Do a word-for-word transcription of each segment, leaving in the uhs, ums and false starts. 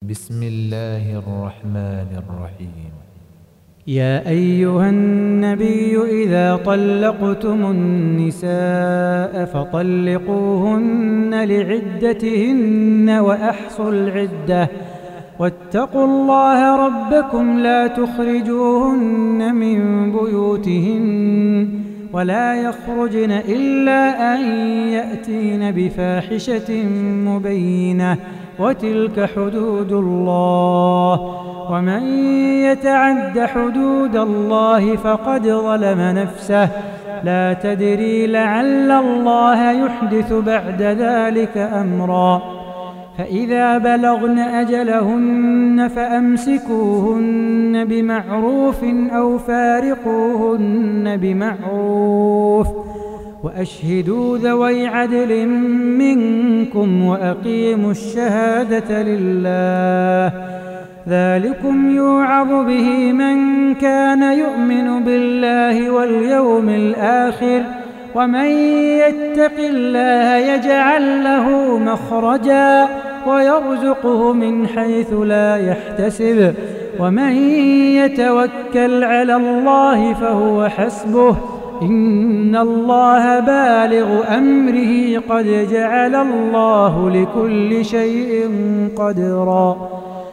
بسم الله الرحمن الرحيم. يا أيها النبي إذا طلقتم النساء فطلقوهن لعدتهن وأحصوا العدة واتقوا الله ربكم لا تخرجوهن من بيوتهن ولا يخرجن إلا أن يأتين بفاحشة مبينة وتلك حدود الله ومن يتعد حدود الله فقد ظلم نفسه لا تدري لعل الله يحدث بعد ذلك أمرا فإذا بلغن أجلهن فأمسكوهن بمعروف أو فارقوهن بمعروف وأشهدوا ذوي عدل منكم وأقيموا الشهادة لله ذلكم يوعظ به من كان يؤمن بالله واليوم الآخر ومن يتق الله يجعل له مخرجا ويرزقه من حيث لا يحتسب ومن يتوكل على الله فهو حسبه إن الله بالغ أمره قد جعل الله لكل شيء قدرا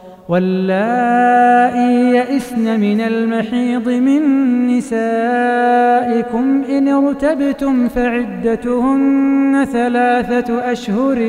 واللائي يئسن من المحيض من نسائكم إن ارتبتم فعدتهن ثلاثة أشهر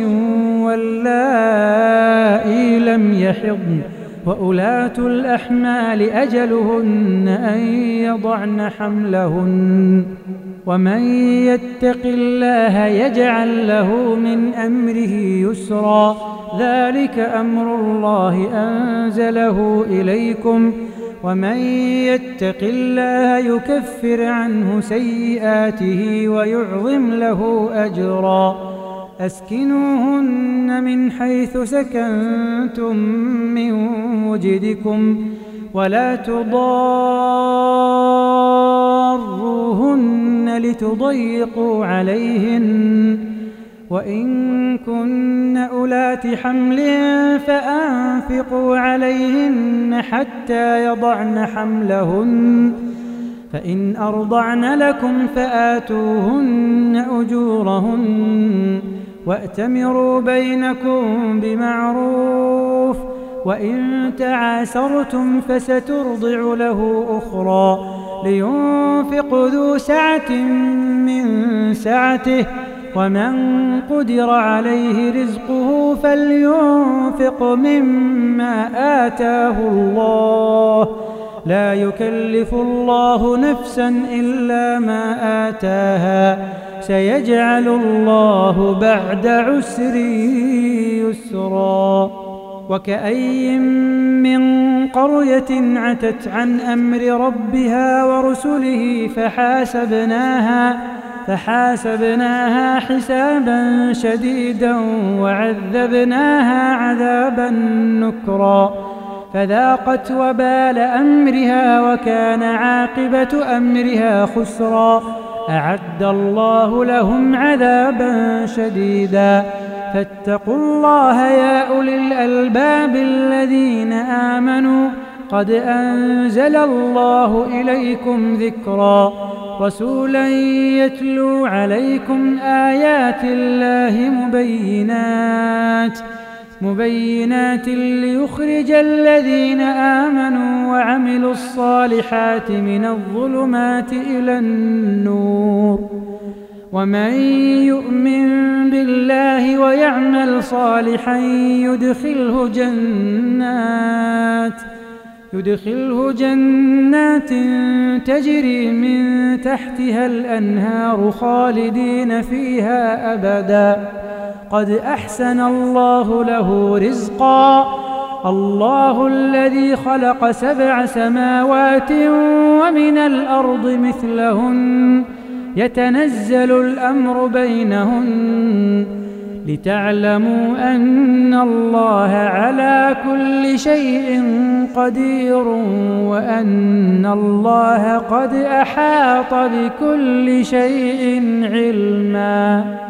واللائي لم يحضن وأولاة الأحمال أجلهن أن يضعن حملهن ومن يتق الله يجعل له من أمره يسرا ذلك أمر الله أنزله إليكم ومن يتق الله يكفر عنه سيئاته ويعظم له أجرا أسكنوهن من حيث سكنتم من وجدكم ولا تضاروهن لتضيقوا عليهن وإن كن أولات حمل فأنفقوا عليهن حتى يضعن حملهن فإن أرضعن لكم فآتوهن أجورهن وأتمروا بينكم بمعروف وإن تعاسرتم فسترضع له أخرى لينفق ذو سعة من سعته ومن قدر عليه رزقه فلينفق مما آتاه الله لا يكلف الله نفسا إلا ما آتاها سيجعل الله بعد عسر يسرا وكأي من قرية عتت عن أمر ربها ورسله فحاسبناها فحاسبناها حسابا شديدا وعذبناها عذابا نكرا فذاقت وبال أمرها وكان عاقبة أمرها خسرا أعد الله لهم عذابا شديدا فاتقوا الله يا أولي الألباب الذين آمنوا قد أنزل الله إليكم ذكرا رسولا يتلو عليكم آيات الله مبينات مبينات ليخرج الذين آمنوا وعملوا الصالحات من الظلمات إلى النور ومن يؤمن بالله ويعمل صالحا يدخله جنات يدخله جنات تجري من تحتها الأنهار خالدين فيها أبدا قد أحسن الله له رزقا الله الذي خلق سبع سماوات ومن الأرض مثلهن يتنزل الأمر بينهن لتعلموا أن الله على كل شيء قدير وأن الله قد أحاط بكل شيء علما.